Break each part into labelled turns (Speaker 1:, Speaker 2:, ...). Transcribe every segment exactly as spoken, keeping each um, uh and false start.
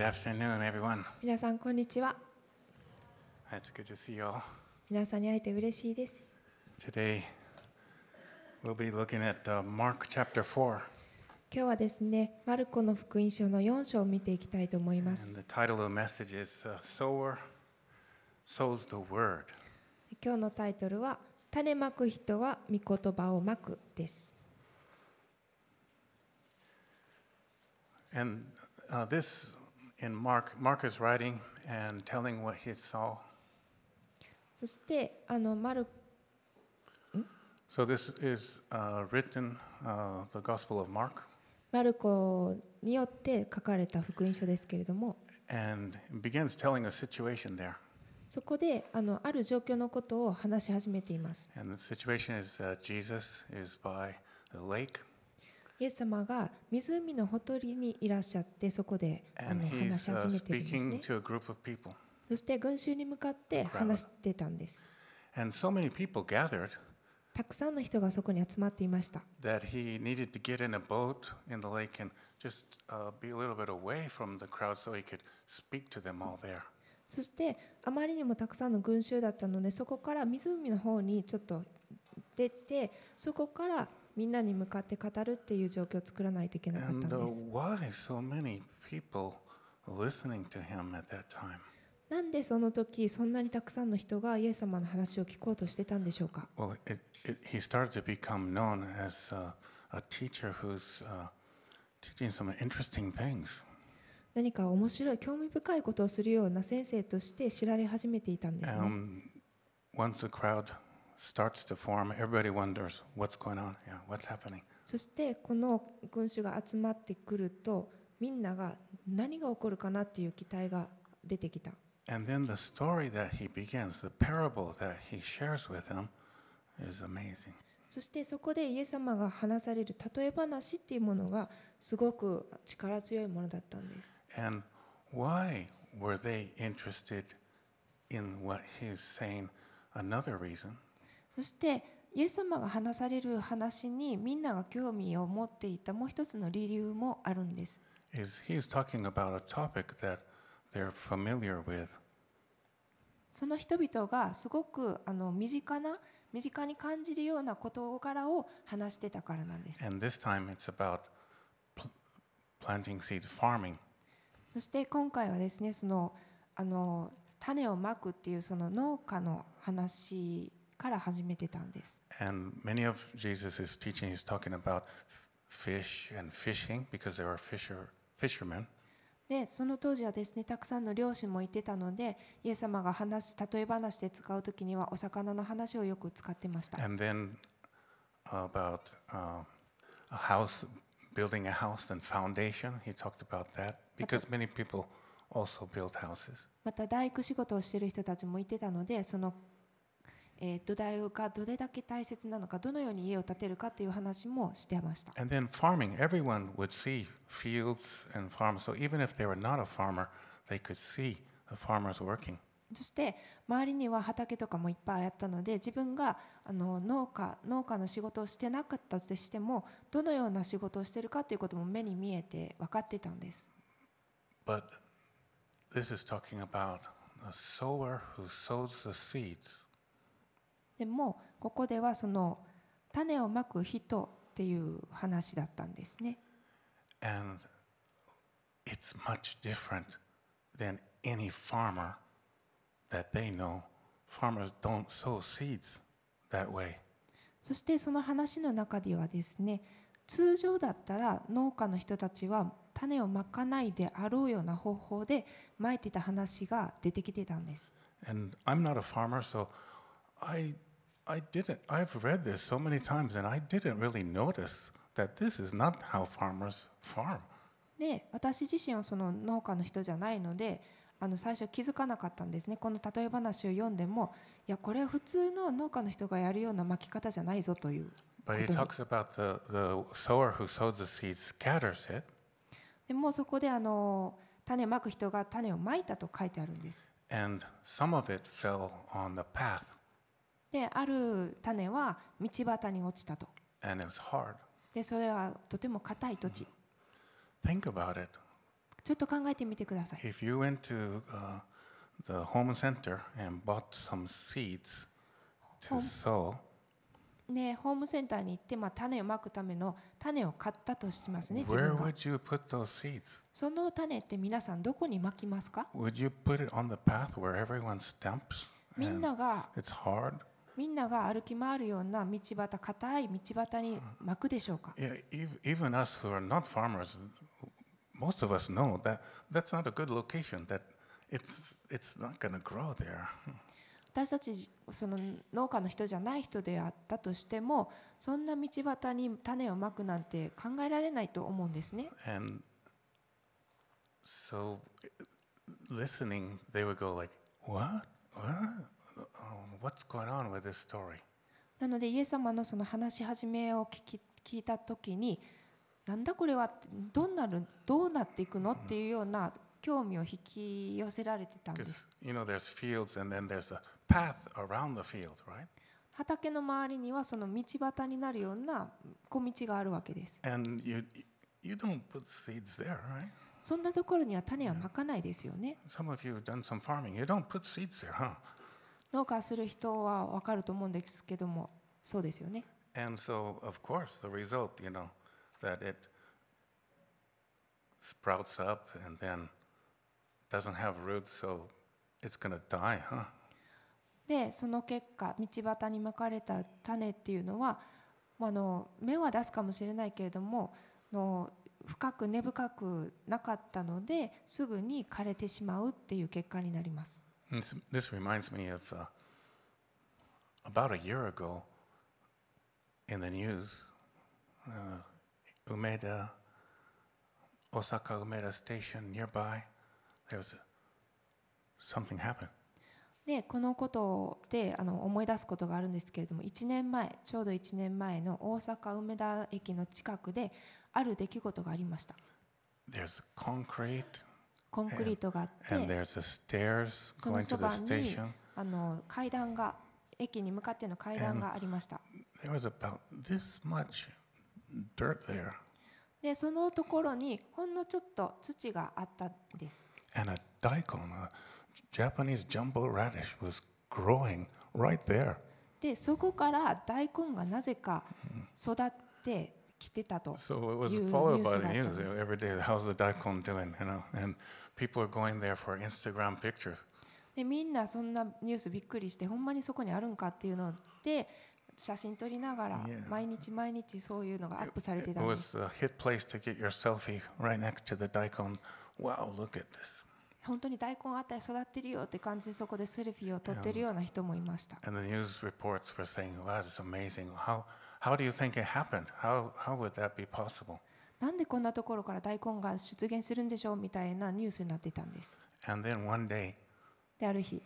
Speaker 1: afternoon, everyone.
Speaker 2: 皆さんこんにちは。
Speaker 1: It's good to see you all.
Speaker 2: 皆さんに会えて嬉しいです。
Speaker 1: Today, we'll be looking at uh, Mark chapter four.
Speaker 2: 今日はですね、マルコの福音書のよん章を見ていきたいと思いま
Speaker 1: And
Speaker 2: す。
Speaker 1: the title of the message is uh, Sower Sows the Word.
Speaker 2: 今日のタイトルは種まく人は御言葉をまくです。
Speaker 1: And uh, this, in Mark, Mark is writing and telling what he saw.
Speaker 2: そしてあのマル
Speaker 1: So this is uh, written, uh, the Gospel of Mark,
Speaker 2: マルコによって書かれた福音書ですけれども、
Speaker 1: and begins telling a situation there.
Speaker 2: そこであのある状況のことを話し始めています。
Speaker 1: And the situation is that Jesus is by the lake,
Speaker 2: イエス様が湖のほとりにいらっしゃって、そこであ
Speaker 1: and
Speaker 2: の話し
Speaker 1: he's uh,
Speaker 2: 始めているんです
Speaker 1: speaking
Speaker 2: ね。
Speaker 1: to a group of people.
Speaker 2: そして群衆に向かって話してたんです。
Speaker 1: And so many people gathered
Speaker 2: たくさんの人がそこに集まっていました。
Speaker 1: that he needed to get in a boat in the lake and just uh, be a little bit away from the crowd so he could speak to them all there.
Speaker 2: そしてあまりにもたくさんの群衆だったので、そこから湖の方にちょっと出て、そこからみんなに向かって語るっていう状況を作らないといけなかったん
Speaker 1: And
Speaker 2: で
Speaker 1: uh,
Speaker 2: す。
Speaker 1: why so many people listening to him at that time?
Speaker 2: なんでその時そんなにたくさんの人がイエス様の話を聞こうとしてたんでしょうか。
Speaker 1: Well, it, it, he started to become known as uh, a teacher who's uh, teaching some interesting things.
Speaker 2: 何か面白い興味深いことをするような先生として知られ始めていたんですね。
Speaker 1: Um, once the crowd starts to form, everybody wonders what's going on. Yeah, what's happening?
Speaker 2: そしてこの群衆が集まってくると、みんなが何が起こるかなっていう期待が出てきた。
Speaker 1: And then the story that he begins, the parable that he shares with them, is amazing.
Speaker 2: そしてそこでイエス様が話される例え話っていうものがすごく力強いものだったんです。
Speaker 1: And why were they interested in what he's saying? Another reason
Speaker 2: そしてイエス様が話される話にみんなが興味を持っていたもう一つの理由もあるんです。
Speaker 1: is he's talking about a topic that they're familiar with.
Speaker 2: その人々がすごくあの身近な身近に感じるような事柄を話してたからなんです。
Speaker 1: And this time it's about pl- planting seeds, farming.
Speaker 2: そして今回はですね、そのあの種をまくっていうその農家の話から始めてたんです。
Speaker 1: And many of Jesus' teaching, he's talking about fish and fishing because they were fisher, fishermen.
Speaker 2: で、その当時はですね、たくさんの漁師もいてたので、イエス様が話す例え話で使うときにはお魚の話をよく使ってました。
Speaker 1: And then about uh, a house, building a house and foundation, he talked about that because many people also build houses.
Speaker 2: また大工仕事をしている人たちもいてたので、その、えー土台がどれだけ大切なのか、どのように家を建てるかという話もしてました。
Speaker 1: And then farming, everyone would see fields and farms. So even if they were not a farmer, they could see the farmers working.
Speaker 2: そして周りには畑とかもいっぱいあったので、自分があの農家農家の仕事をしてなかったとしても、どのような仕事をしているかということも目に見えて分かってたんです。
Speaker 1: But this is talking about a sower who sows the seeds.
Speaker 2: でもここではその種をまく人っていう話だったんですね。
Speaker 1: And it's much different than any farmer that they know. Farmers don't sow seeds that way.
Speaker 2: そしてその話の中ではですね、通常だったら農家の人たちは種をまかないであろうような方法でまいてた話が出てきてたんです。
Speaker 1: And I'm not a farmer, so I, I didn't, I've read this so many times and I didn't really notice that this is not how farmers farm.
Speaker 2: で、私自身はその農家の人じゃないので、あの最初気づかなかったんですね。この例え話を読んでも、いやこれは普通の農家の人がやるような巻き方じゃないぞというこ
Speaker 1: But
Speaker 2: と
Speaker 1: he
Speaker 2: に。
Speaker 1: talks about the, the sower who sows the seed scatters it,
Speaker 2: でもそこであの種まく人が種をまいたと書いてあるんです。
Speaker 1: and some of it fell on the path,
Speaker 2: で、ある種は道端に落ちたと。
Speaker 1: and it was hard.
Speaker 2: で、それはとても硬い土地。
Speaker 1: Think about it.
Speaker 2: ちょっと考えてみてください。
Speaker 1: If you went to uh, the home center and bought some seeds to
Speaker 2: Home-
Speaker 1: sow,
Speaker 2: ね、ホームセンターに行って、まあ、種をまくための種を買ったとしますね、自
Speaker 1: where
Speaker 2: 分が。
Speaker 1: would you put those seeds?
Speaker 2: その種って皆さんどこにまきますか？
Speaker 1: Would you put it on the path where everyone stamps
Speaker 2: みん
Speaker 1: and
Speaker 2: なが
Speaker 1: it's hard?
Speaker 2: みんなが歩き回るような道端、硬い道端にまくでしょうか？
Speaker 1: Yeah, ev- even us who are not farmers, most of us know that that's not a good location. That it's it's not going to grow there.
Speaker 2: 私たちその農家の人じゃない人であったとしても、そんな道端に種をまくなんて考えられないと思うんですね。
Speaker 1: And so, listening, they would go like, "What? What? Oh, what's going on with this story?"
Speaker 2: なのでイエス様のその話し始めを聞き聞いたときに、なんだこれはってどうなるどうなっていくのっていうような興味を引き寄せられてたんです。
Speaker 1: Because you know, there's fields, and then there's a path around the field, right?
Speaker 2: 畑の周りにはその道端になるような小道があるわけです。
Speaker 1: And you you don't put seeds there, right?
Speaker 2: そんなところには種はまかないですよね。
Speaker 1: Some of you have done some farming. You don't put seeds there, huh?
Speaker 2: 農家する人は分かると思うんですけども、そうですよね。
Speaker 1: And so, of course, the result, you know, that it sprouts up and then doesn't have roots, so it's going to die, huh?
Speaker 2: で、その結果、道端にまかれた種っていうのは、あの芽は出すかもしれないけれども、の深く根深くなかったので、すぐに枯れてしまうっていう結果になります。
Speaker 1: This, this reminds me of uh, about a year ago in the news, uh, Umeda, Osaka Umeda Station nearby, there was a, something happened.
Speaker 2: で、このことであの思い出すことがあるんですけれども、いちねんまえ、ちょうどいちねんまえの大阪梅田駅の近くである出来事がありました。
Speaker 1: There's concrete
Speaker 2: コンクリートがあっ
Speaker 1: and
Speaker 2: て、
Speaker 1: there's a stairs
Speaker 2: その
Speaker 1: going
Speaker 2: そ
Speaker 1: to
Speaker 2: ば
Speaker 1: the
Speaker 2: に
Speaker 1: station.
Speaker 2: あの階段が、駅に向かっての階段がありました。
Speaker 1: There was about this much dirt there
Speaker 2: で、そのところにほんのちょっと土があったんです。
Speaker 1: and a daikon, a Japanese jumbo radish was growing right there.
Speaker 2: で、そこから大根がなぜか育ってきてたと
Speaker 1: So it was
Speaker 2: いうニュ
Speaker 1: followed
Speaker 2: ー
Speaker 1: by
Speaker 2: ス
Speaker 1: the
Speaker 2: だったん
Speaker 1: news
Speaker 2: です。
Speaker 1: every day. How's the daikon doing? You know, and people are going there for Instagram pictures.
Speaker 2: で、みんなそんなニュースびっくりして、ほんまにそこにあるんかっていうので写真撮りながら
Speaker 1: Yeah.
Speaker 2: 毎日毎日そういうのがアップされて
Speaker 1: It
Speaker 2: たんです。
Speaker 1: was a hit place to get your selfie right next to the daikon. Wow, look at this.
Speaker 2: 本当に大根あったり育ってるよって感じで、そこでセルフィーを撮ってるような人もいました。
Speaker 1: And the news reports were saying, wow, it's amazing. How, how do you think it happened? How, how would that be possible?
Speaker 2: なんでこんなところから大根が出現するんでしょうみたいなニュースになってたんです。
Speaker 1: And then one day,
Speaker 2: で、ある日、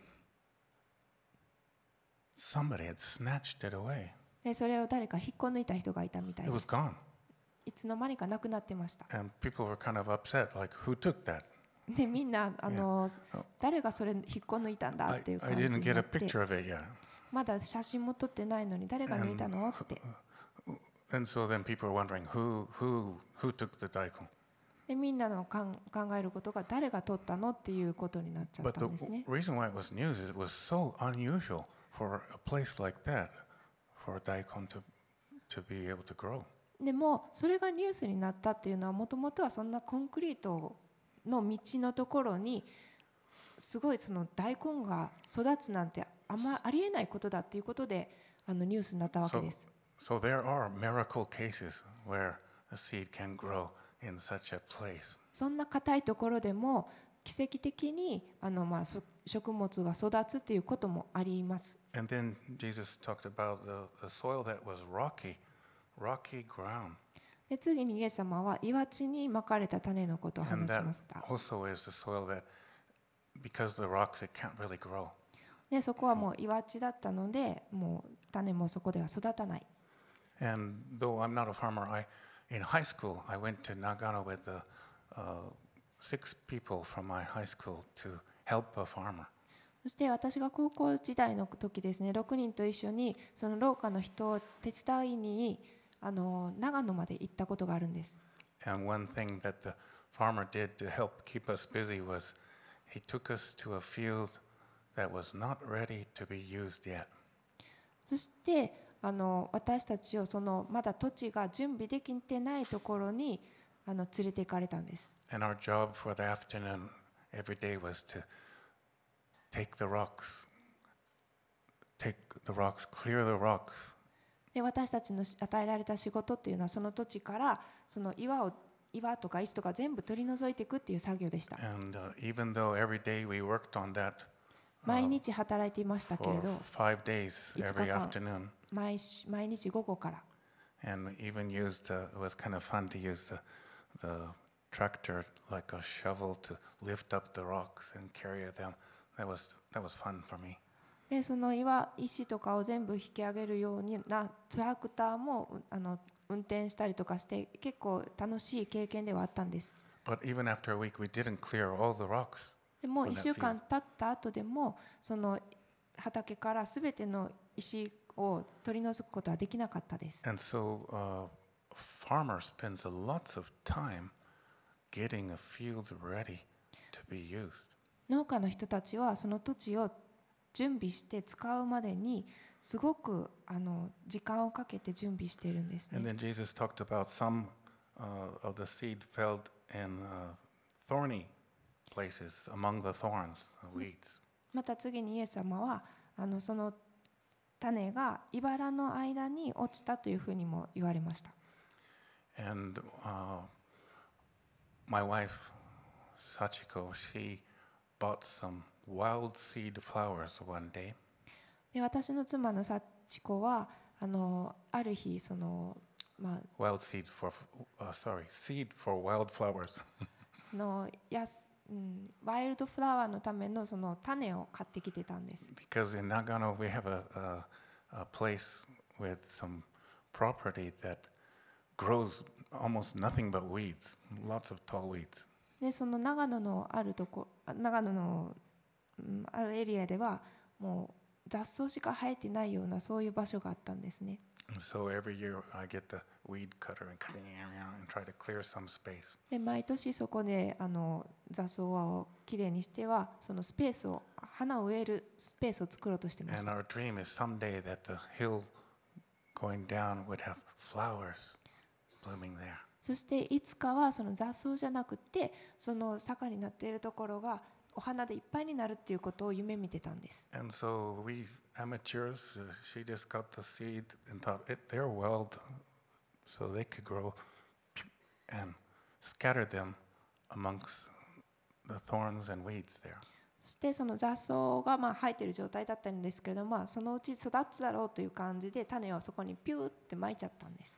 Speaker 1: somebody had snatched it away.
Speaker 2: でそれを誰か引っこ抜いた人がいたみたい
Speaker 1: It
Speaker 2: で
Speaker 1: was
Speaker 2: す。
Speaker 1: gone.
Speaker 2: いつの間にかなくなってました。
Speaker 1: And people were kind of upset, like, who took that?
Speaker 2: で、みんなあの、誰がそれ引っこ抜いたんだ
Speaker 1: I,
Speaker 2: っていう
Speaker 1: I
Speaker 2: 感じ
Speaker 1: didn't
Speaker 2: に
Speaker 1: get
Speaker 2: な
Speaker 1: a
Speaker 2: って、
Speaker 1: picture of it yet.
Speaker 2: まだ写真も撮ってないのに誰が抜いたのって。
Speaker 1: And so then people were wondering, who, who, who took the daikon?
Speaker 2: で、みんなのかん考えることが誰が撮ったのっていうことになっちゃっ
Speaker 1: But
Speaker 2: た
Speaker 1: the
Speaker 2: んですね。
Speaker 1: reason why it was news is it was so unusual for a place like that, for a daikon to, to be able to grow.
Speaker 2: でもそれがニュースになったっていうのは、もともとはそんなコンクリートの道のところにすごいその大根が育つなんてあんまありえないことだっていうことで、あのニュースになったわけ
Speaker 1: So,
Speaker 2: です。
Speaker 1: so there are miracle cases where a seed can grow in such a place.
Speaker 2: そんな硬いところでも奇跡的にあのまあそ食物が育つっていうこともあります。
Speaker 1: And then Jesus talked about the, the soil that was rocky, rocky ground.
Speaker 2: で、次にイエス様は岩地にまかれた種のことを
Speaker 1: And
Speaker 2: 話し
Speaker 1: that
Speaker 2: ました。
Speaker 1: also is the soil that, because the rocks, it can't really grow.
Speaker 2: で、そこはもう岩地だったので、もう種もそこでは育たない。
Speaker 1: And though I'm not a farmer, I, in high school, I went to Nagano with the, uh, six people from my high school to help a farmer.
Speaker 2: そして私が高校時代の時ですね、ろくにんと一緒にその農家の人を手伝いにあの長野まで行ったことがあるんです。
Speaker 1: And one thing that the farmer did to help keep us busy was he took us to a field that was not ready to be used yet.
Speaker 2: そしてあの私たちをそのまだ土地が準備できてないところにあの連れて行かれたんです。
Speaker 1: And our job for the afternoon every day was to take the rocks, take the rocks, clear the rocks.
Speaker 2: で私たちの与えられた仕事っていうのはその土地からその岩を岩とか石とか全部取り除いていくっていう作業でした。
Speaker 1: And uh, even though every day we worked on that
Speaker 2: 毎日働いていましたけれ
Speaker 1: for
Speaker 2: ど、
Speaker 1: five days
Speaker 2: いつか
Speaker 1: every
Speaker 2: かん
Speaker 1: afternoon,
Speaker 2: 毎し毎日午後から
Speaker 1: and even used uh, it was kind of fun to use the the tractor like a shovel to lift up the rocks and carry them. That was that was fun for me.
Speaker 2: でその岩石とかを全部引き上げるようになトラクターもあの運転したりとかして結構楽しい経験ではあったんです。
Speaker 1: But even after a week, we didn't clear all the rocks.
Speaker 2: でも
Speaker 1: from
Speaker 2: いっ
Speaker 1: that
Speaker 2: しゅうかん
Speaker 1: field.
Speaker 2: 経った後でもその畑からすべての石を取り除くことはできなかったです。
Speaker 1: And so, uh, farmer spends a lots of time getting a field ready to be used.
Speaker 2: 農家の人たちはその土地を準備して使うまでにすごくあの時間をかけて準備しているんです
Speaker 1: And
Speaker 2: ね。
Speaker 1: then Jesus talked about some uh, of the seed fell in uh, thorny places among the thorns, the weeds.
Speaker 2: また次にイエス様はあのその種が茨の間に落ちたというふうにも言われました。
Speaker 1: And uh, my wife, Sachiko, she bought some wild seed flowers one day.
Speaker 2: で私の妻の幸子はあのある日その、まあ、
Speaker 1: Wild seed for, uh, sorry, seed for wild flowers.
Speaker 2: のやす、うん、ワイルドフラワーのためのその種を買ってきてたんです。
Speaker 1: Because in Nagano we have a, a, a place with some property that grows almost nothing but weeds, lots of tall weeds.
Speaker 2: でその長野のあるとこ長野の、うん、あるエリアではもう雑草しか生えてないようなそういう場所があったんですね。
Speaker 1: And so every year I get the weed cutter and, and try to clear some space.
Speaker 2: で毎年そこであの雑草をきれいにしてはそのスペースを花を植えるスペースを作ろうとしてまし
Speaker 1: And
Speaker 2: た。
Speaker 1: our dream is someday that the hill going down would have flowers blooming there.
Speaker 2: そしていつかはその雑草じゃなくてその坂になっているところがお花でいっぱいになるっていうことを夢見てたんです。
Speaker 1: And so we amateurs, uh, she just got the seed and thought it, they're wild, so they could grow, and scattered them amongst the thorns and weeds there.
Speaker 2: そしてその雑草がまあ生えている状態だったんですけれども、そのうち育つだろうという感じで種をそこにピューって撒いちゃったんです。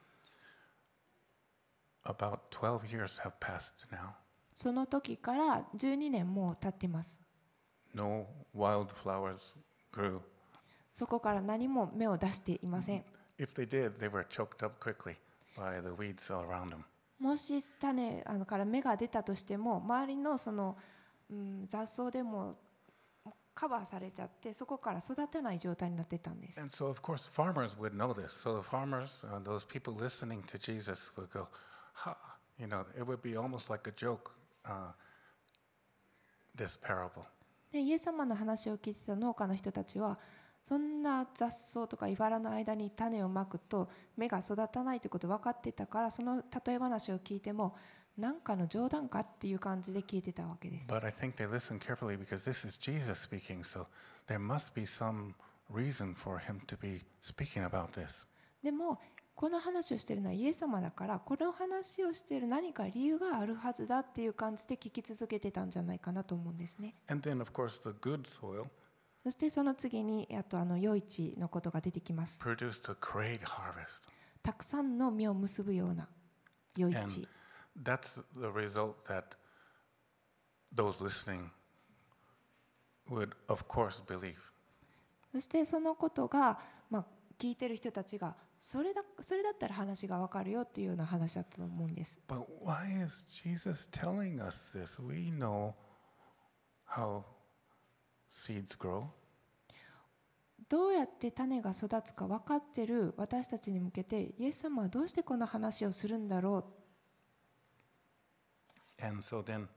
Speaker 1: About twelve years have passed now.
Speaker 2: その時からじゅうにねんもう経ってます。
Speaker 1: No wild flowers grew.
Speaker 2: そこから何も芽を出していません。
Speaker 1: If they did, they were choked up quickly by the weeds all around them.
Speaker 2: もし種あのから芽が出たとしても周りのその、うん、雑草でもカバーされちゃってそこから育てない状態になってたんです。
Speaker 1: And so, of course, farmers would know this. So the farmers, uh, those people listening to Jesus, would go, ha, you know, it would be almost like a joke, uh, this parable.
Speaker 2: でイエス様の話を聞いてた農家の人たちはそんな雑草とか茨の間に種をまくと芽が育たないということ分かってたからその例え話を聞いても何かの冗談かっていう感じで聞いてたわけです。
Speaker 1: But I think they listened carefully because this is Jesus speaking, so there must be some reason for him to be speaking about this.
Speaker 2: でもこの話をしているのはイエス様だからこの話をしている何か理由があるはずだっていう感じで聞き続けてたんじゃないかなと思うんですね。
Speaker 1: And then, of course, the good soil
Speaker 2: そしてその次にあとあの余市のことが出てきます。
Speaker 1: produced a great harvest.
Speaker 2: たくさんの実を結ぶような余
Speaker 1: And
Speaker 2: 市。
Speaker 1: that's the result that those listening would, of course, believe.
Speaker 2: そしてそのことが、まあ、聞いてる人たちがそれだ、それだったら話がわかるよっていうような話だったと思うんです。
Speaker 1: But why is Jesus telling us this? We know how seeds grow.
Speaker 2: どうやって種が育つか分かってる私たちに向けてイエス様はどうしてこの話をするんだろ
Speaker 1: And so then,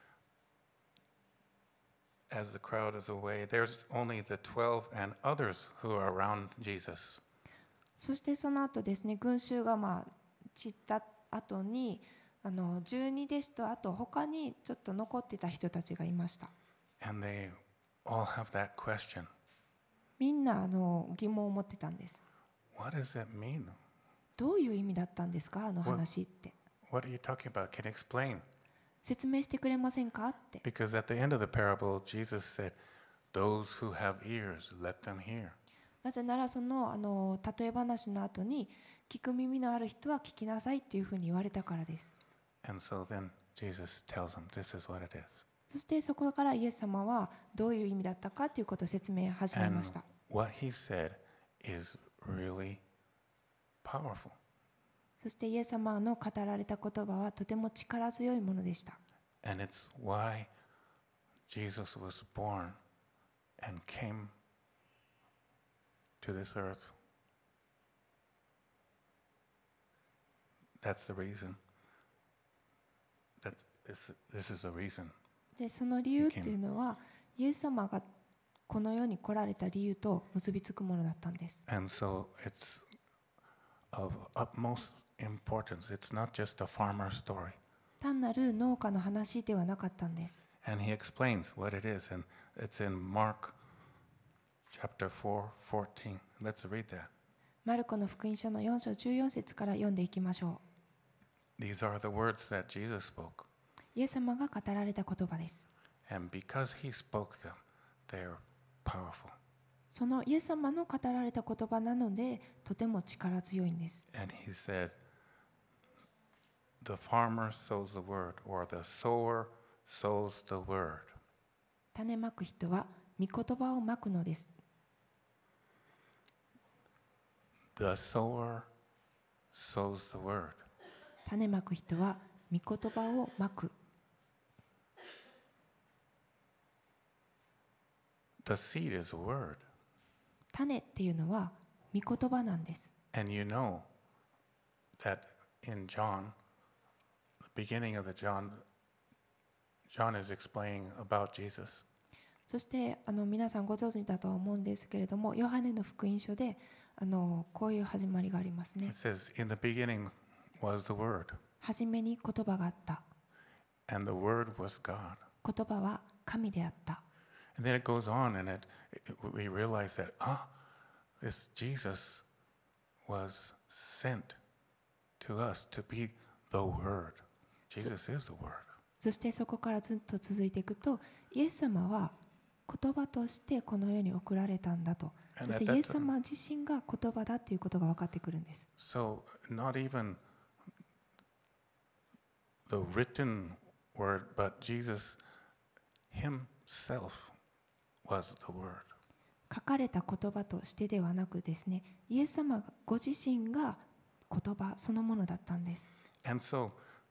Speaker 1: as the crowd is away, there's only the twelve and others who are around Jesus.
Speaker 2: そしてその後ですね、群衆がまあ散った後に、あの十二弟子とあと他にちょっと残ってた人たちがいました。
Speaker 1: And they all have that question.
Speaker 2: みんなあの疑問を持ってたんです。
Speaker 1: What does that mean?
Speaker 2: どういう意味だったんですか、あの話って。
Speaker 1: What are you talking about? Can you explain?
Speaker 2: 説明してくれませんかって。
Speaker 1: Because at the end of the parable, Jesus said, "Those who have ears, let them hear."
Speaker 2: なぜならそのあの例え話の後に、聞く耳のある人は聞きなさいっていうふうに言われたからです。
Speaker 1: And so then Jesus tells them, "This is what it is."
Speaker 2: そしてそこからイエス様はどういう意味だったかということを説明始めました。
Speaker 1: And what he said is really powerful.
Speaker 2: そしてイエス様の語られた言葉はとても力強いものでした。
Speaker 1: And it's why Jesus was born and came to this earth. That's the reason. That's, this, this is the reason.
Speaker 2: で、その理由っていうのは、イエス様がこの世に来られた理由と結びつくものだったんです。
Speaker 1: And so it's of utmost importance. It's not just a farmer story.
Speaker 2: 単なる農家の話ではなかったんです。
Speaker 1: And he explains what it is. And it's in Mark chapter four, fourteen. Let's read that.
Speaker 2: マルコの福音書のよん章じゅうよん節から読んでいきましょ
Speaker 1: These are the words that Jesus spoke.
Speaker 2: う。イエス様が語られた言葉です。
Speaker 1: And because he spoke them, they're powerful.
Speaker 2: そのイエス様の語られた言葉なので、とても力強いんです。
Speaker 1: And he said, "The farmer sows the word," or "the sower sows the word."
Speaker 2: 種まく人は御言葉をまくのです。
Speaker 1: The sower sows the word.
Speaker 2: 種まく人は御言葉をまく。
Speaker 1: The seed is a word.
Speaker 2: 種っていうのは御言葉なんです。
Speaker 1: And you know that in John, the beginning of the John, John is explaining about Jesus.
Speaker 2: そしてあの皆さんご存知だとは思うんですけれども、ヨハネの福音書であのこういう始まりがありますね。
Speaker 1: It says, "In the beginning was the Word,
Speaker 2: はじめに言葉があった。
Speaker 1: and the Word was God."
Speaker 2: 言葉は神であった。
Speaker 1: And then it goes on, and it, it, we realize that, ah, this Jesus was sent to us to be the Word. Jesus is the Word.
Speaker 2: そしてそこからずっと続いていくと、イエス様は言葉としてこの世に送られたんだと。そしてイエス様自身が言葉だということが分かってくるんです。
Speaker 1: So not even the written word, but Jesus himself was the word.
Speaker 2: 書かれた言葉としてではなくですね、イエス様ご自身が言葉そのものだったんです。
Speaker 1: And so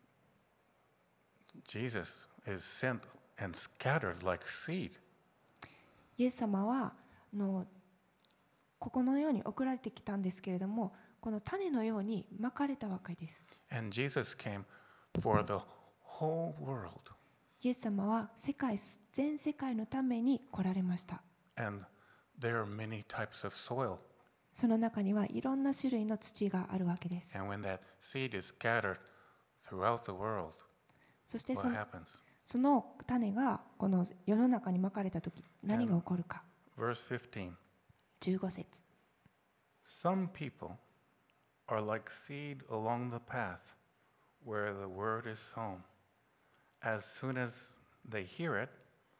Speaker 1: Jesus is sent and scattered like seed.
Speaker 2: イエス様はあのここのように送られてきたんですけれども、この種のようにまかれたわけです。
Speaker 1: And Jesus came for the whole world.
Speaker 2: イエス様は世界全世界のために来られました。
Speaker 1: And there are many types of soil.
Speaker 2: その中にはいろんな種類の土があるわけです。
Speaker 1: And when that seed is scattered throughout the world,
Speaker 2: そしてそ
Speaker 1: what
Speaker 2: の
Speaker 1: happens?
Speaker 2: その種がこの世の中にまかれたとき、何が起こるか。
Speaker 1: Verse fifteen.
Speaker 2: じゅうご節。
Speaker 1: Some people are like seed along the path where the word is sown. As soon as they hear it,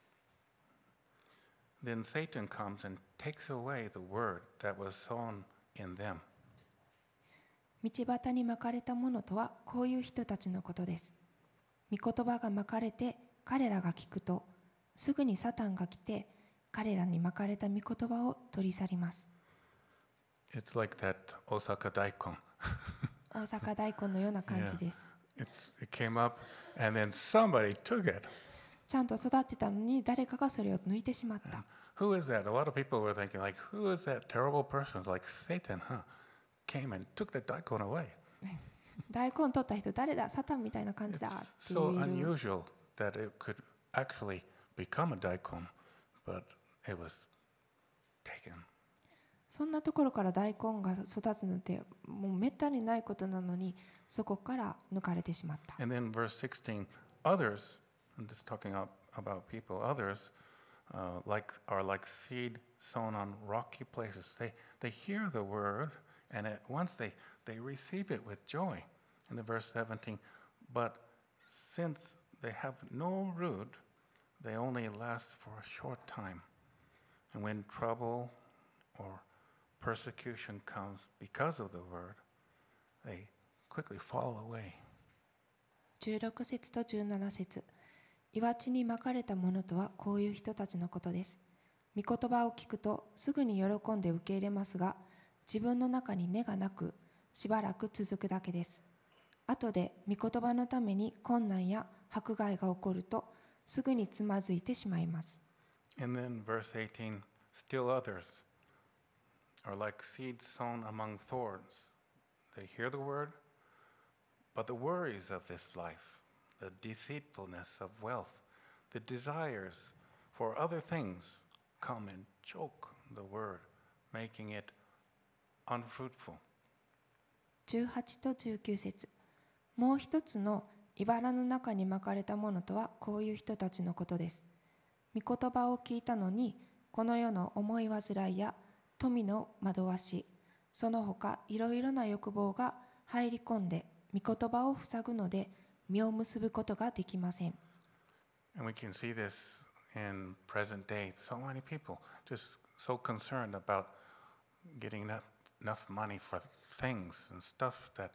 Speaker 1: then Satan comes and takes away the word that was sown in them.
Speaker 2: 道端にまかれたものとはこういう人たちのことです。御言葉がまかれて彼らが聞くと、すぐにサタンが来て彼らにまかれた御言葉を取り去ります。
Speaker 1: It's like that Osaka daikon.
Speaker 2: 大阪大根のような感じです。
Speaker 1: It's, it came up and then somebody took it.
Speaker 2: ちゃんと育ってたのに誰かがそれを抜いてしまった。
Speaker 1: Who is that? A lot of people were thinking, like, who is that terrible person? Like Satan, huh? Came and took the daikon away.
Speaker 2: 大根取った人誰だ、サタンみたいな感じだ
Speaker 1: It's
Speaker 2: って
Speaker 1: so
Speaker 2: 言える。
Speaker 1: unusual that it could actually become a daikon, but it was taken.
Speaker 2: そんなところから大根が育つなんてもうめったにないことなのに、そこから抜かれてしまった。
Speaker 1: And then verse sixteen, others, and this is talking up about people, others uh, like are like seed sown on rocky places. They they hear the word, and at once they they receive it with joy. And then verse seventeen, but since they have no root, they only last for a short time. And when trouble or persecution comes because of the word, they quickly fall away.
Speaker 2: じゅうろく節とじゅうなな節。岩地にまかれた者とはこういう人たちのことです。御言葉を聞くとすぐに喜んで受け入れますが、自分の中に根がなく、しばらく続くだけです。後で御言葉のために困難や迫害が起こると、すぐにつまずいてしまいます。
Speaker 1: And then verse eighteen, still others are like seeds sown among thorns. They hear the word, but the worries of this life, the deceitfulness of wealth, the desires for other things come and choke the word, making it unfruitful.
Speaker 2: じゅうはちとじゅうきゅう節。もう一つの茨の中にまかれたものとはこういう人たちのことです。御言葉を聞いたのに、この世の思い煩いや富の惑わし、その他いろいろな欲望が入り込んで、御言葉を塞ぐので、実を結ぶことができません。
Speaker 1: And we can see this in present day. So many people just so concerned about getting enough, enough money for things and stuff that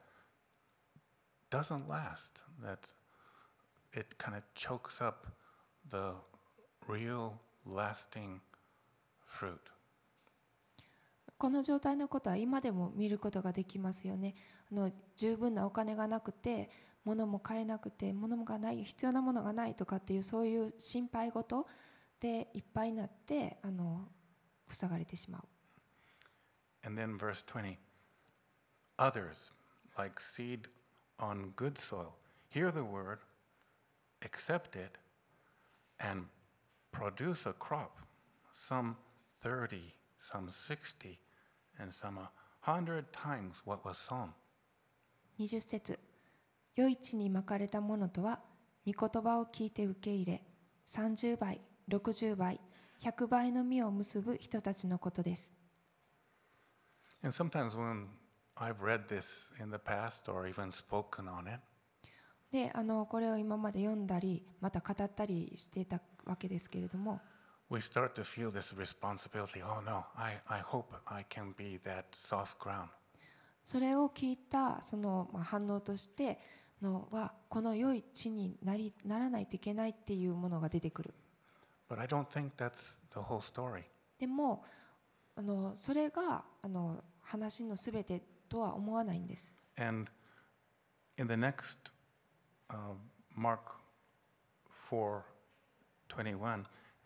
Speaker 1: doesn't last, that it kind of chokes up the real lasting fruit.
Speaker 2: この状態のことは今でも見ることができますよね。あの十分なお金がなくて、物も買えなくて、物がない、必要なものがないとかっていうそういう心配事でいっぱいになってあの塞がれてしまう。
Speaker 1: And then verse twenty, others like seed on good soil, hear the word, accept it, and produce a crop, some thirty, some sixty, and some a hundred times what was sown.
Speaker 2: にじゅう節。良い地にまかれたものとは、御言葉を聞いて受け入れ、さんじゅうばい、ろくじゅうばい、ひゃくばいの実を結ぶ人たちのことです。
Speaker 1: And sometimes when I've read this in the past or even spoken on it,
Speaker 2: で、あのこれを今まで読んだり、また語ったりしていたわけですけれども、
Speaker 1: we start to feel this responsibility. Oh no, I, I hope I can be that soft ground.
Speaker 2: それを聞いたその、まあ、反応としてのは、この良い地になりならないといけないっていうものが出てくる。
Speaker 1: But I don't think that's the whole story.
Speaker 2: でもあのそれがあの話のすべてとは思わないんです。
Speaker 1: And in the next uh, Mark four twenty-one,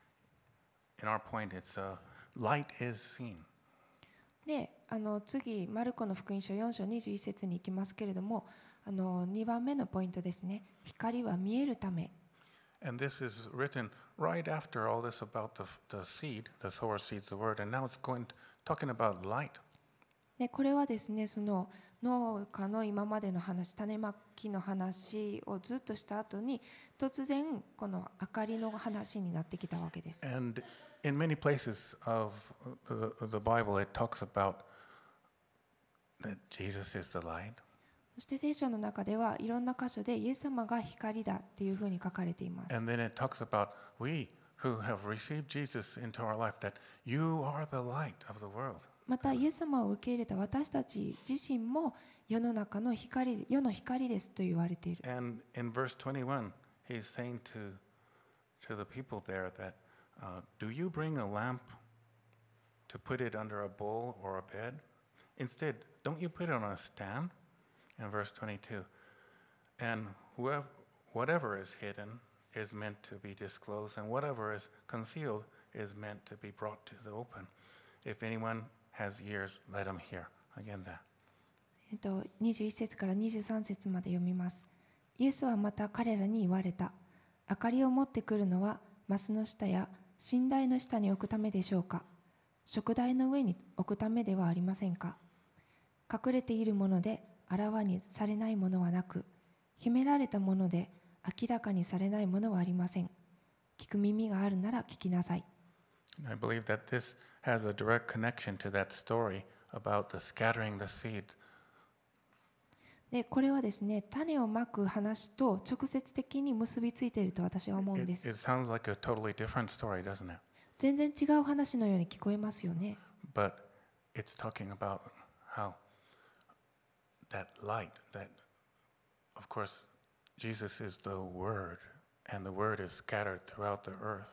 Speaker 1: in our point, it's uh, light is seen.
Speaker 2: で、あの次マルコの福音書よん章にじゅういち節に行きますけれども、あのにばんめのポイントですね。光は見えるため。
Speaker 1: And this is written right after all this about the, the seed, the sower seeds the word, and now it's going talking about light.
Speaker 2: でこれはですね、その農家の今までの話、種まきの話をずっとした後に、突然この明かりの話になってきたわけです。
Speaker 1: And in many places of the, the Bible, it talks about that Jesus is the light.
Speaker 2: そして聖書の中ではいろんな箇所でイエス様が光だっていうふうに書かれています。
Speaker 1: And then it talks about we who have received Jesus into our life, that you are the light of the world.
Speaker 2: またイエス様を受け入れた私たち自身も世の中の光、世の光ですと言われている。
Speaker 1: And in verse twenty-one, he's saying to, to the people there that, uh, do you bring a lamp to put it under a bowl or a bed? Instead, don't you put it on a stand? In verse twenty-two, and whoever, whatever is hidden is meant to be disclosed, and whatever is concealed is meant to be brought to the open. If anyone has ears, let him hear. Again, that.
Speaker 2: えっと、にじゅういち節からにじゅうさん節まで読みます。イエスはまた彼らに言われた。明かりを持ってくるのはマスの下や寝台の下に置くためでしょうか。食台の上に置くためではありませんか。隠れているものであらわにされないものはなく、秘められたもので明らかにされないものはありません。聞く耳があるなら聞きなさい。
Speaker 1: And I believe that this has a direct connection to that story about the scattering the seed.
Speaker 2: でこれはですね、種をまく話と直接的に結びついていると私は思うん
Speaker 1: It,
Speaker 2: です。
Speaker 1: it sounds like a totally different story, doesn't it?
Speaker 2: 全然違う話のように聞こえますよね。
Speaker 1: But it's talking about how that light, that, of course, Jesus is the Word, and the Word is scattered throughout the earth.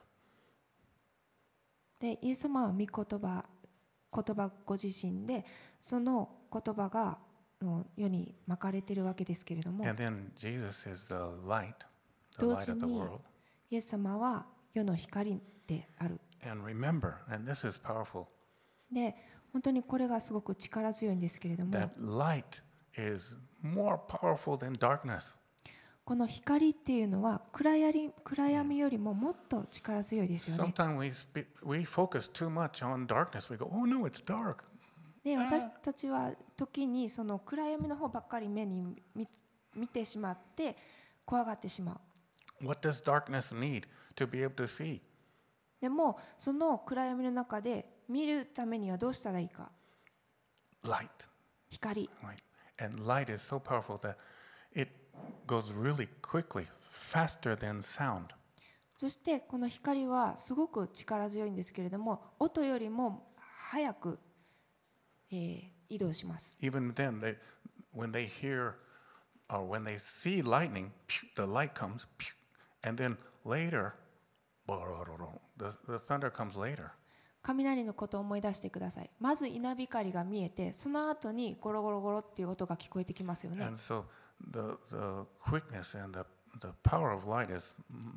Speaker 2: でイエス様は御言葉、言葉ご自身で、その言葉がの世にまかれているわけですけれども、
Speaker 1: And then Jesus is the light, the
Speaker 2: 同
Speaker 1: light
Speaker 2: 時
Speaker 1: of the
Speaker 2: に
Speaker 1: world.
Speaker 2: イエス様は世の光である。
Speaker 1: And remember, and this is powerful,
Speaker 2: で本当にこれがすごく力強いんですけれども、
Speaker 1: that light is more powerful than darkness.
Speaker 2: この光っていうのは暗闇、暗闇よりももっと力強いですよね。
Speaker 1: Sometimes we, spe- we focus too much on darkness. We go, oh no, it's dark.
Speaker 2: で私たちは時にその暗闇の方ばっかり目に見見てしまって怖がってしまう。
Speaker 1: What does darkness need to be able to see?
Speaker 2: でもその暗闇の中で見るためにはどうしたらいいか。
Speaker 1: Light.
Speaker 2: 光。
Speaker 1: Right? And light is so powerful that it goes really quickly, faster than sound.
Speaker 2: そしてこの光はすごく力強いんですけれども、音よりも早く、えー移動します。
Speaker 1: Even then, they, when they hear or when they see lightning, pew, the light comes, pew, and then later, the, the thunder comes later.
Speaker 2: 雷のことを思い出してください。まず稲光が見えて、その後にゴロゴロゴロっていう音が聞こえてきますよね。
Speaker 1: And so the, the quickness and the, the power of light is mm,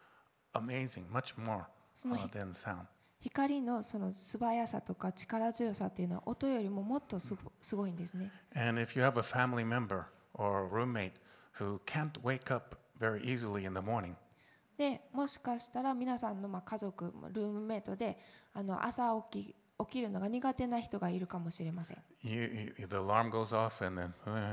Speaker 1: amazing, much more uh, than sound.
Speaker 2: 光のその素早さとか力強さっていうのは音よりももっとすご、すごいんですね。
Speaker 1: And if you have a family member or a roommate who can't wake up very easily in the morning,
Speaker 2: でもしかしたら皆さんのまあ家族、ルームメイトであの朝起き、起きるのが苦手な人がいるかもしれません。
Speaker 1: you, you, the alarm goes off and then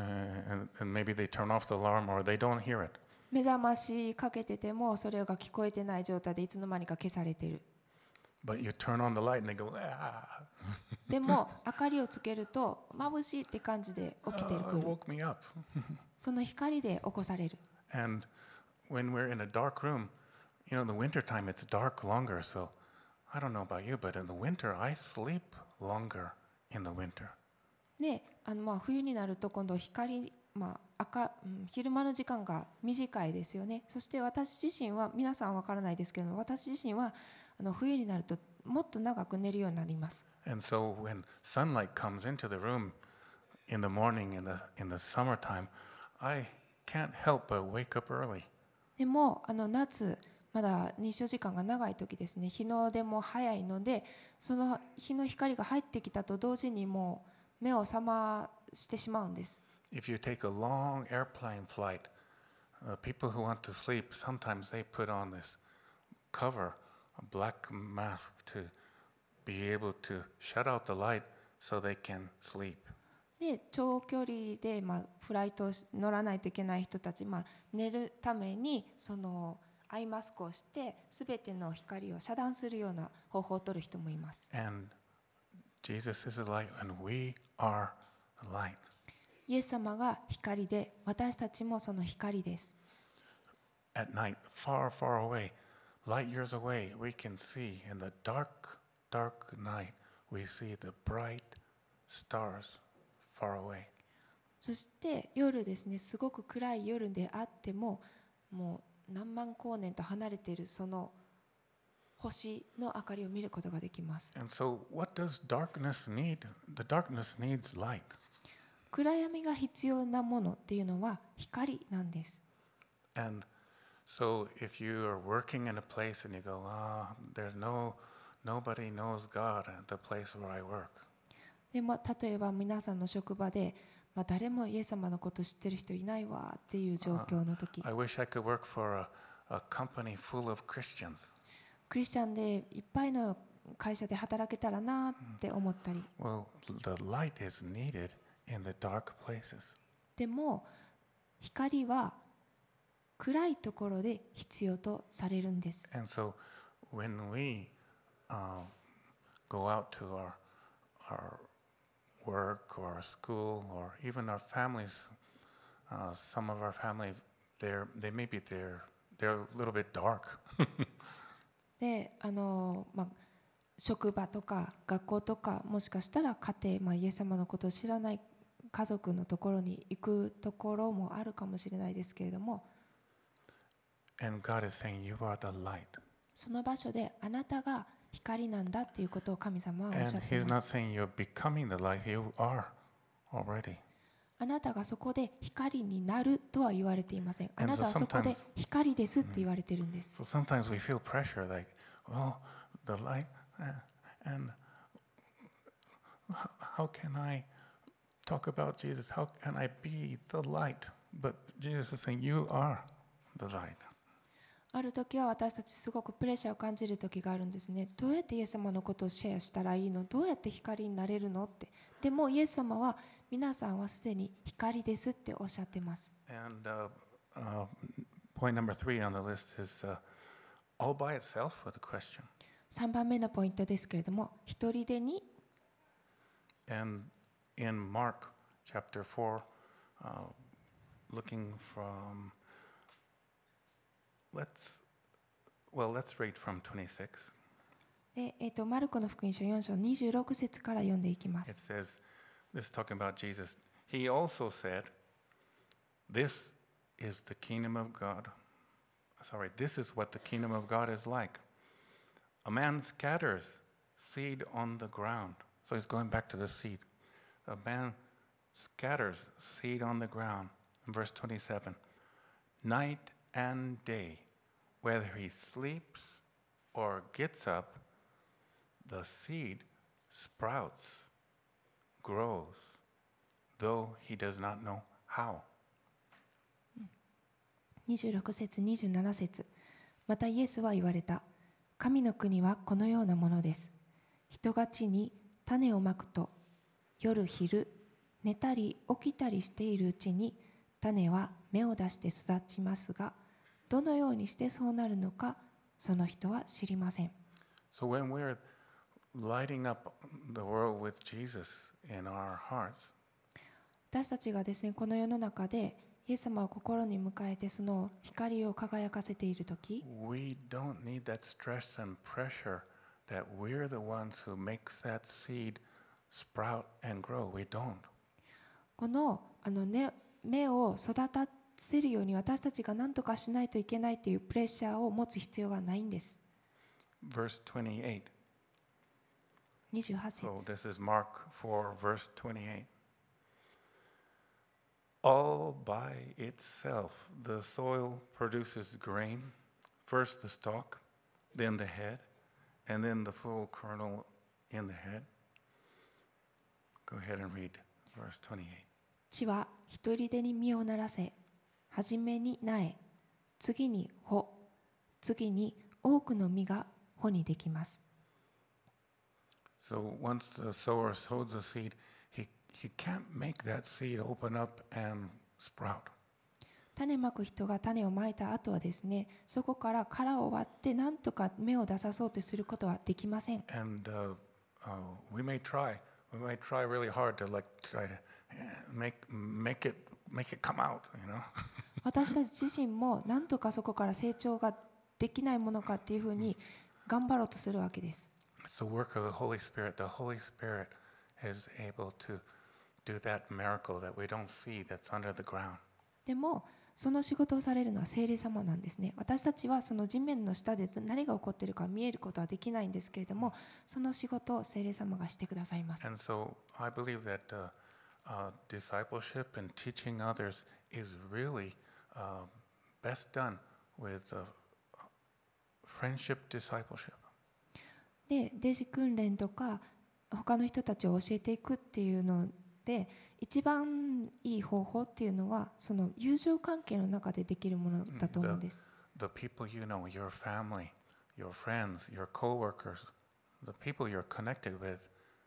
Speaker 1: and, and maybe they turn off the alarm or they don't hear it.
Speaker 2: 目覚ましかけててもそれが聞こえてない状態でいつの間にか消されている。
Speaker 1: But you turn on the light and they go, ah,
Speaker 2: でも明かりをつけると眩しいって感じで起きて
Speaker 1: uh,
Speaker 2: くる。
Speaker 1: woke me up.
Speaker 2: その光で起こされる。
Speaker 1: And when we're in a dark room, you know, in the wintertime it's dark longer. So I don't know about you, but in the winter I sleep longer in the winter.
Speaker 2: であのまあ冬になると今度光、まあ赤うん、昼間の時間が短いですよね。そして私自身は、皆さんは分からないですけども、私自身はあの冬になるともっと長く寝るようになります。
Speaker 1: And so when sunlight comes into the room in the morning in the in the summertime, I can't help but wake up early.
Speaker 2: でもあの夏まだ日照時間が長い時ですね、日の出も早いので、その日の光が入ってきたと同時にもう目を覚ましてしまうんです。
Speaker 1: If you take a long airplane flight, uh, people who want to sleep, sometimes they put on this cover, a black mask to be able to shut out the light so they can sleep.
Speaker 2: で長距離で、まあ、フライトを乗らないといけない人たち、まあ、寝るためにそのアイマスクをして全ての光を遮断するような方法を取る人もいます。
Speaker 1: And Jesus is the light, and we are the light.
Speaker 2: イエス様が光で、私たちもその光です。
Speaker 1: At night, far, far away, light years away, we can see in the dark, dark night, we see the bright stars far away.
Speaker 2: そして夜ですね、すごく暗い夜であっても、もう何万光年と離れているその星の明かりを見ることができます。
Speaker 1: And so, what does darkness need? The darkness needs light.
Speaker 2: 暗闇が必要なものっていうのは光なんです。
Speaker 1: And so, if you are working in a place and you go, ah, there's no, nobody knows God at the place where I work.
Speaker 2: でまあ、例えば皆さんの職場でまあ、誰もイエス様のこと知ってる人いないわっていう状況の時、
Speaker 1: I wish I could work for a, a company full of Christians.
Speaker 2: クリスチャンでいっぱいの会社で働けたらなって思ったり、
Speaker 1: Well, the light is needed in the dark places.
Speaker 2: でも光は暗いところで必要とされるんです。
Speaker 1: And so when we uh, go out to our, our work or our school or even our families, uh, some of our family, they're, they may be there, they're a little bit dark.
Speaker 2: で、あのまあ、職場とか学校とか、もしかしたら家庭、まあ、イエス様のことを知らない家族のところに行くところもあるかもしれないですけれども、
Speaker 1: And God is saying, you are the light.
Speaker 2: その場所であなたが光なんだっていうことを神様はおっ
Speaker 1: And
Speaker 2: しゃって
Speaker 1: He's
Speaker 2: いま
Speaker 1: not
Speaker 2: す。
Speaker 1: saying you're becoming the light, you are already.
Speaker 2: あなたがそこで光になるとは言われていません。あ
Speaker 1: And
Speaker 2: なたは
Speaker 1: so
Speaker 2: そこで
Speaker 1: sometimes-
Speaker 2: 光ですって言われてるんです。
Speaker 1: So sometimes we feel pressure like, well, the light, uh, and h- how can I talk about Jesus? How can I be the light? But Jesus is saying, you are the light.
Speaker 2: ある時は私たちすごくプレッシャーを感じる時があるんですね。どうやってイエス様のことをシェアしたらいいの？どうやって光になれるのって。でもイエス様は皆さんはすでに光ですっておっしゃってます。
Speaker 1: And uh, uh, point number three on the list is uh, all by itself with a question.
Speaker 2: さんばんめのポイントですけれども、一人でに
Speaker 1: And in Mark chapter four, uh, looking from, let's, well, let's read from twenty-six.
Speaker 2: で、えー、とマルコの福音書よん章にじゅうろく節から読んでいきま
Speaker 1: It
Speaker 2: す。
Speaker 1: says, this is talking about Jesus. He also said, this is the kingdom of God. Sorry, this is what the kingdom of God is like. A man scatters seed on the ground. So he's going back to the seed. A man scatters seed on the ground. In verse twenty-seven, night and day, whether he sleeps or gets up, the seed sprouts, grows, though he does not know how.
Speaker 2: にじゅうろく節にじゅうなな節、またイエスは言われた。神の国はこのようなものです。人が地に種をまくと、夜昼寝たり起きたりしているうちに種は芽を出して育ちますが、どのようにしてそうなるのかその人は知りません。
Speaker 1: So when we're lighting up the world with Jesus in our hearts,
Speaker 2: 私たちがですね、この世の中でイエス様を心に迎えてその光を輝かせているとき、
Speaker 1: we don't need that stress and pressure that we're the ones who makes that seed sprout and grow. We don't.
Speaker 2: この、あの、ね、芽を育たせるように私たちが何とかしないといけないというプレッシャーを持つ必要がないんです。
Speaker 1: Verse twenty-eight.
Speaker 2: にじゅうはち節。
Speaker 1: So this is Mark four, verse twenty-eight. All by itself, the soil produces grain, first the stalk, then the head, and then the full kernel in the head. Go ahead and read verse twenty-eight.
Speaker 2: 地は一人でに実をならせ、はじめに苗、次に穂、次に多くの実が穂にできます。
Speaker 1: So once the sower sows the seed, he, he can't make that seed open up and sprout.
Speaker 2: 種まく人が種をまいた後はですね、そこから殻を割って何とか芽を出さそうとすることはできません。
Speaker 1: And uh, uh, we may try, we may try really hard to like try to make make it make it come out, you know.
Speaker 2: 私たち自身も何とかそこから成長ができないものかっていうふうに頑張ろうとするわけです。
Speaker 1: It's the work of the Holy Spirit. The Holy Spirit is able to do that miracle that we don't see that's under the ground.
Speaker 2: でもその仕事をされるのは聖霊様なんですね。私たちはその地面の下で何が起こっているか見えることはできないんですけれども、その仕事を聖霊様がしてくださいます。
Speaker 1: And so I believe that uh, uh, discipleship and teaching others is really uh, best done with uh, friendship discipleship.
Speaker 2: で、弟子訓練とか他の人たちを教えていくっていうので、 一番いい方法っていうのはその友情関係の中でできるものだと思うんです。
Speaker 1: The people you know, your family, your friends, your coworkers, the people you're connected with,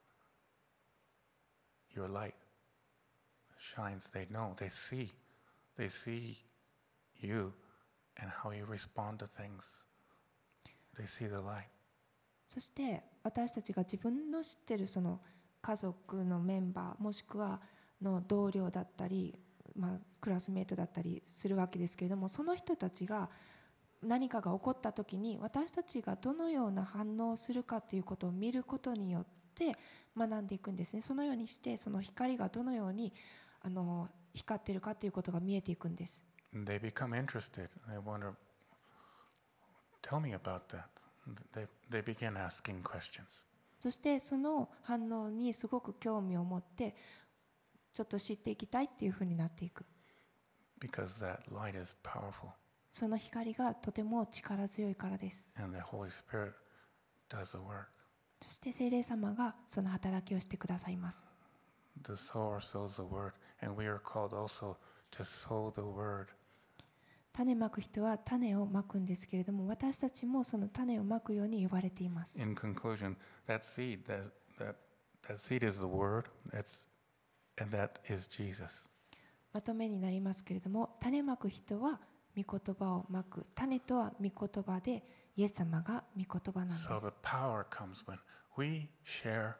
Speaker 1: your light shines. They know, they see, they see you and how you respond to things. They see the light.
Speaker 2: そして私たちが自分の知ってるその家族のメンバーもしくはの同僚だったり、まあ、クラスメートだったりするわけですけれども、その人たちが何かが起こった時に私たちがどのような反応をするかということを見ることによって学んでいくんですね。そのようにしてその光がどのようにあの光っているかということが見えていくんです。
Speaker 1: They become interested. They wonder, tell me about that. They, they begin asking questions.
Speaker 2: そしてその反応にすごく興味を持ってちょっと知っていきたいっていうふうになっていく。
Speaker 1: Because that light is powerful.
Speaker 2: その光がとても力強いからです。
Speaker 1: And the Holy Spirit does the work.
Speaker 2: そして聖霊様がその働きをしてくださいます。
Speaker 1: The sower sows the word, and we are called also to sow the word.
Speaker 2: 種まく人は種をまくんですけれども、私たちもその種をまくように呼ばれています。
Speaker 1: In conclusion, that seed, that, that, that seed is the word, that's, and that is Jesus.
Speaker 2: まとめになりますけれども、種まく人は御言葉をまく。種とは御言葉で、イエス様が御言葉なんです。
Speaker 1: So the power comes when we share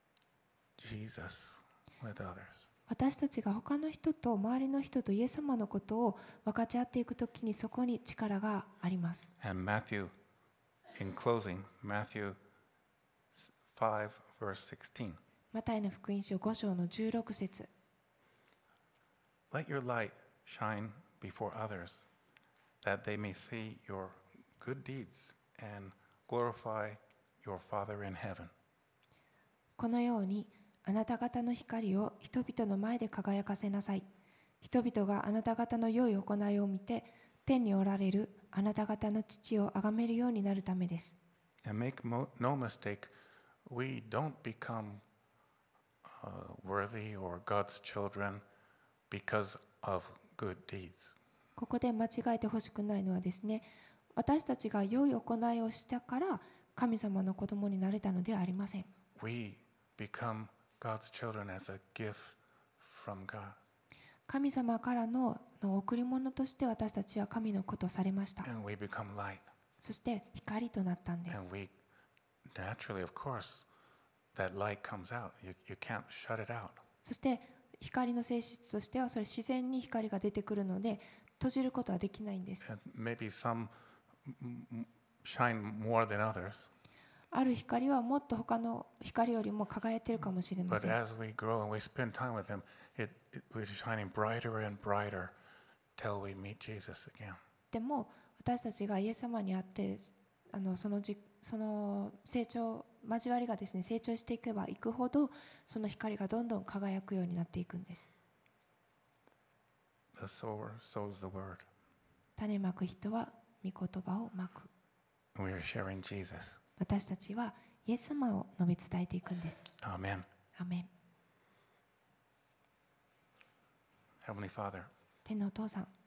Speaker 1: Jesus with others.
Speaker 2: 私たちが他の人と周りの人とイエス様のことを分かち合っていくときにそこに力があります。
Speaker 1: And Matthew, in closing, Matthew five, verse sixteen.
Speaker 2: マタイの福音書ご章のじゅうろく節。
Speaker 1: Let your light shine before others, that they may see your good deeds and glorify your Father in heaven.
Speaker 2: このようにあなた方の光を人々の前で輝かせなさい。人々があなた方の良い行いを見て、天におられるあなた方の父を崇めるようになるためです。
Speaker 1: And make mo- no mistake, we don't become uh, worthy or God's children because of good deeds.
Speaker 2: ここで間違えてほしくないのはですね、私たちが良い行いをしたから神様の子供になれたのではありません。
Speaker 1: We become God's children as a gift from God.
Speaker 2: 神様からの贈り物として私たちは神の子とされました。
Speaker 1: And we become light.
Speaker 2: そして光となったんです。
Speaker 1: And we naturally, of course, that light comes out. You, you can't shut it out.
Speaker 2: そして光の性質としてはそれ自然に光が出てくるので閉じることはできないんです。
Speaker 1: And maybe some shine more than others.
Speaker 2: ある光はもっと他の光よりも輝いているかもしれま
Speaker 1: But
Speaker 2: せん。
Speaker 1: as we grow and we spend time with Him, it, it, we're shining brighter and brighter till we meet Jesus again.
Speaker 2: でも私たちがイエス様にあってあのそのじその成長交わりがですね成長していけばいくほどその光がどんどん輝くようになっていくんです。
Speaker 1: The sower sows the word.
Speaker 2: 種まく人は御言葉をまく。
Speaker 1: We are sharing Jesus.
Speaker 2: 私たちはイエス様を述べ伝えていくんです。
Speaker 1: Amen.
Speaker 2: アメン。
Speaker 1: Heavenly Father,
Speaker 2: 天のお父さん、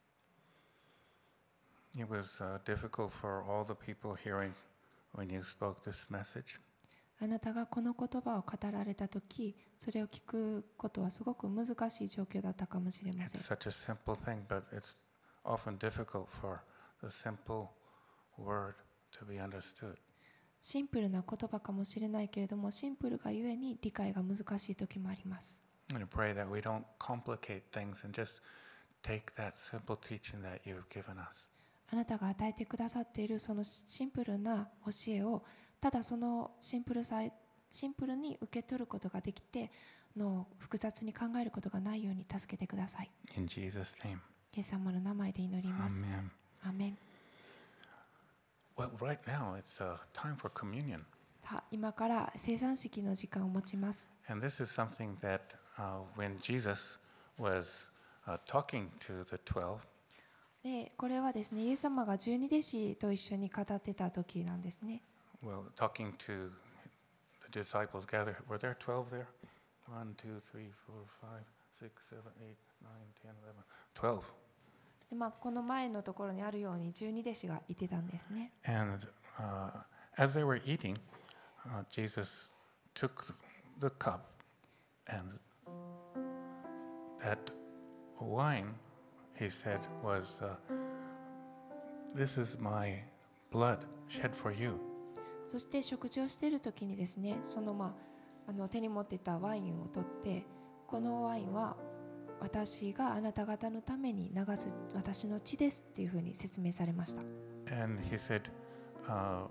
Speaker 1: it was uh, difficult for all the people hearing when you spoke this message.
Speaker 2: あなたがこの言葉を語られたとき、それを聞くことはすごく難しい状況だったかもしれませ
Speaker 1: It's
Speaker 2: ん。
Speaker 1: such a simple thing, but it's often difficult for the simple word to be understood.
Speaker 2: シンプルな言葉かもしれないけれども、シンプルがゆえに理解が難しい時もあります。
Speaker 1: And I pray that we don't complicate things and just take that simple teaching that you've given us.
Speaker 2: あなたが与えてくださっているそのシンプルな教えをただそのシンプルさシンプルに受け取ることができての複雑に考えることがないように助けてください。
Speaker 1: In Jesus' name.
Speaker 2: イエス様の名前で祈ります。
Speaker 1: Amen.
Speaker 2: アメン。
Speaker 1: Well, right now it's uh, time for communion.
Speaker 2: さあ今から聖餐式の時間を持ちます。
Speaker 1: And this is something that uh, when Jesus was uh, talking to the twelve,
Speaker 2: でこれはですね、イエス様が十二弟子と一緒に語ってた時なんですね。
Speaker 1: well, talking to the disciples gathered, were there twelve there? one, two, three, four, five, six, seven, eight, nine, ten, eleven, twelve.
Speaker 2: でまあ、この前のところにあるようにじゅうに弟子がいてたんですね。
Speaker 1: And uh, as they were eating, uh, Jesus took the cup, and that wine, he said, was, uh, this is my blood shed for you.
Speaker 2: そして食事をしている時にですね、その、まあ、あの手に持っていたワインを取って、このワインは私があなた方のために流す私の血ですっていうふうに説明されました。
Speaker 1: And he said, uh,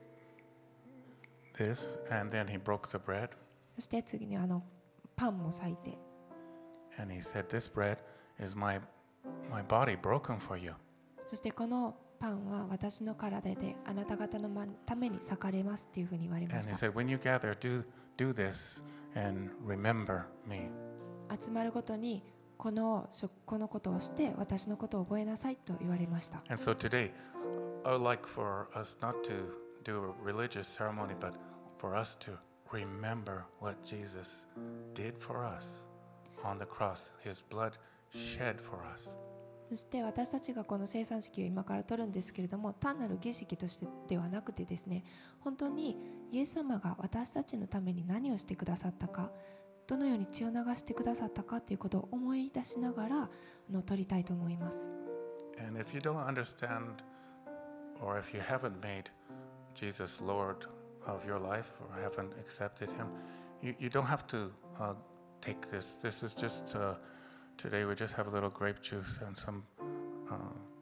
Speaker 1: this, and then he broke the bread,
Speaker 2: そして次にあのパンも裂いて、
Speaker 1: and he said, this bread is my, my body broken for you.
Speaker 2: そしてこのパンは私の体であなた方のために裂かれますっていうふうに言われま
Speaker 1: And
Speaker 2: し
Speaker 1: he
Speaker 2: た。
Speaker 1: said, when you gather, do, do this and remember me.
Speaker 2: 集まるごとにこの食このことをして私のことを覚えなさいと言われました。
Speaker 1: And so today, I would like for us not to do a religious ceremony, but for us to remember what Jesus did for us on the cross, his blood shed for us.
Speaker 2: そして私たちがこの生産式を今から取るんですけれども、単なる儀式としてではなくてですね、本当にイエス様が私たちのために何をしてくださったか、どのように血を流してくださったかということを思い出しながらあの取りたいと思います。
Speaker 1: And if you don't understand, or if you haven't made Jesus Lord of your life, or haven't accepted him, you, you don't have to uh, take this. This is just, uh, today we just have a little grape juice and some uh,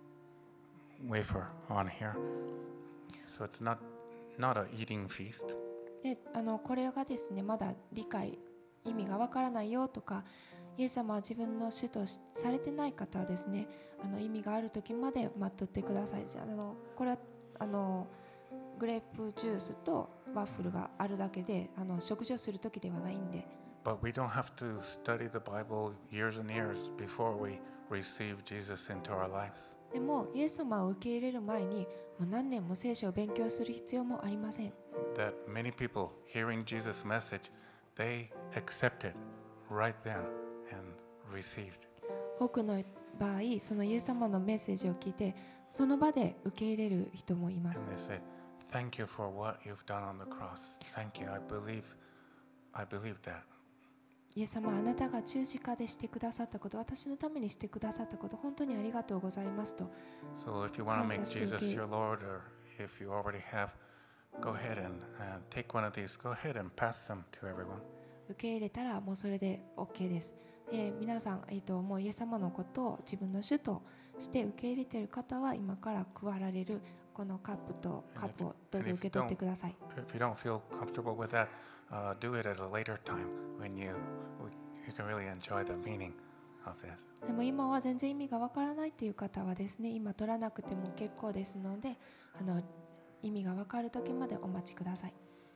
Speaker 1: wafer on here. So it's not, not an eating feast.
Speaker 2: であのこれがですね、まだ理解意味がわからないよとか、イエス様は自分の主とされてない方はですね、あの意味がある時まで待っとってください。じゃあ、あのこれはあのグレープジュースとワッフルがあるだけで、あの食事をする時ではないんで。
Speaker 1: But we don't have to study the Bible years and years before we receive Jesus into our lives.
Speaker 2: でもイエス様を受け入れる前にもう何年も聖書を勉強する必要もありません。
Speaker 1: That many people hearing Jesus' message, they accepted right then and received.
Speaker 2: 多くの場合、そのイエス様のメッセージを聞いて、その場で受け入れる人もいま
Speaker 1: And
Speaker 2: す。
Speaker 1: they say, thank you for what you've done on the cross. Thank you. I believe, I believe that.
Speaker 2: イエス様、あなたが十字架でしてくださったこと、私のためにしてくださったこと、本当にありがとうございますと。
Speaker 1: So if you want to make
Speaker 2: 感謝して
Speaker 1: Jesus
Speaker 2: 受け
Speaker 1: your Lord, or if you already have, go ahead and uh, take one of these. Go ahead and pass them to everyone.
Speaker 2: 受け入れたらもうそれで OK です。えー皆さん、えーと、もうイエス様のことを自分の主として受け入れている方は、今から配られるこのカップとカップをどうぞ受け取ってください。
Speaker 1: If you don't feel comfortable with that, uh, do it at a later time when you you can really enjoy the meaning of this.
Speaker 2: でも今は全然意味がわからないという方はですね、今取らなくても結構ですので、あの意味がわかる時までお待ちください。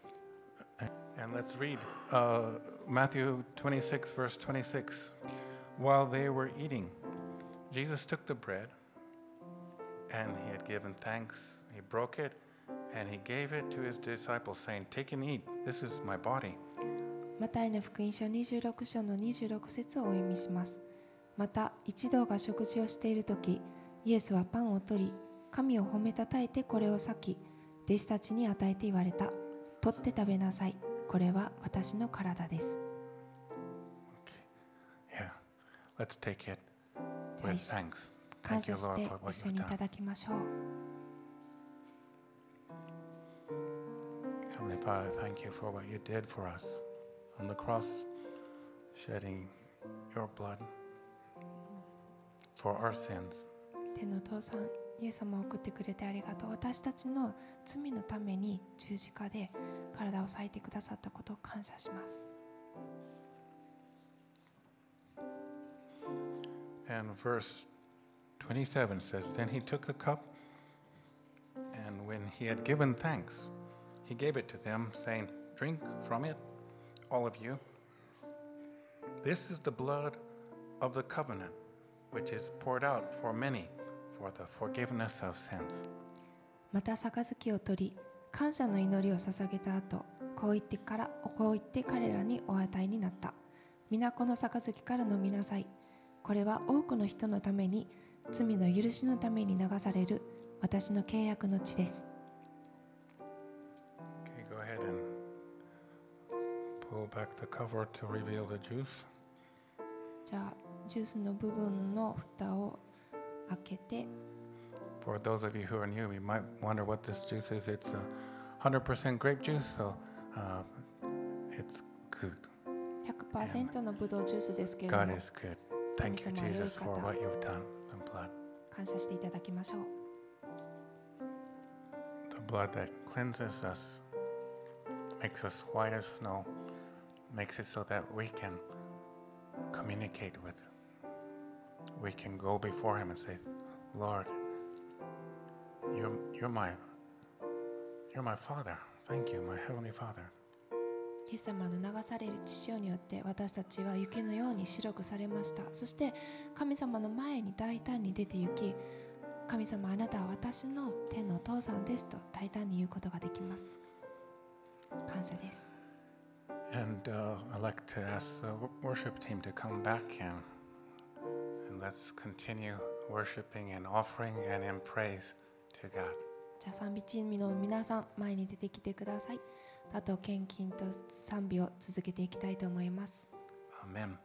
Speaker 1: And let's read uh, Matthew twenty-six, verse twenty-six. While they were eating, Jesus took the bread, and he had given thanks. He broke it, and he gave it to his disciples, saying, "Take and eat. This is my body."
Speaker 2: マタイの福音書にじゅうろく章のにじゅうろく節をお読みします。また一同が食事をしているとき、イエスはパンを取り、神を褒めたたえてこれを裂き、弟子たちに与えて言われた。取って食べなさい。これは私の体です。
Speaker 1: Yeah, let's take it
Speaker 2: じゃあ
Speaker 1: with
Speaker 2: 一緒
Speaker 1: thanks.
Speaker 2: 感
Speaker 1: Thank you,
Speaker 2: 謝し
Speaker 1: Lord,
Speaker 2: て
Speaker 1: for what
Speaker 2: 一緒
Speaker 1: you've
Speaker 2: にいた
Speaker 1: done.
Speaker 2: だきましょう。
Speaker 1: Heavenly Father, thank you for what you did for us on the cross, shedding your blood for our sins.
Speaker 2: 天のお父さん、イエス様を送ってくれてありがとう。私たちの罪のために十字架で体を裂いてくださったことを感謝します。
Speaker 1: And verse twenty-seven says, Then he took the cup, and when he had given thanks, he gave it to them, saying, Drink from it, all of you. This is the blood of the covenant, which is poured out for many for the forgiveness of sins.
Speaker 2: また杯を取り、感謝の祈りを捧げた後、こう言ってからこう言って彼らにお与えになった。 皆この杯から飲みなさい。これは多くの人のために罪の許しのために流される私の契約の血です。
Speaker 1: Okay, go ahead and pull back the cover to reveal the juice.
Speaker 2: じゃあジュースの部分の蓋を開けて、
Speaker 1: For those of you who are new, you might wonder what this juice is. It's a one hundred percent grape juice, so uh, it's good.
Speaker 2: ひゃくパーセント のブドウジュースですけれど
Speaker 1: God
Speaker 2: も、
Speaker 1: is good. Thank you, Jesus, for what you've done. The blood.
Speaker 2: 感謝していただきましょう。
Speaker 1: The blood that cleanses us, makes us white as snow, makes it so that we can communicate with Him. We can go before Him and say, Lord, you're, you're, my, you're my Father. Thank you, my Heavenly Father.
Speaker 2: イエス様の流される血潮によって私たちは雪のように白くされました。そして神様の前に大胆に出て行き、神様あなたは私の天のお父さんですと大胆に言うことができます。感謝です。
Speaker 1: And uh, I'd like to ask the worship team to come back and, and let's continue worshiping and offering and in praise to God.
Speaker 2: じゃあ賛美チームの皆さん前に出てきてください。あと献金と賛美を続けていきたいと思います。
Speaker 1: Amen.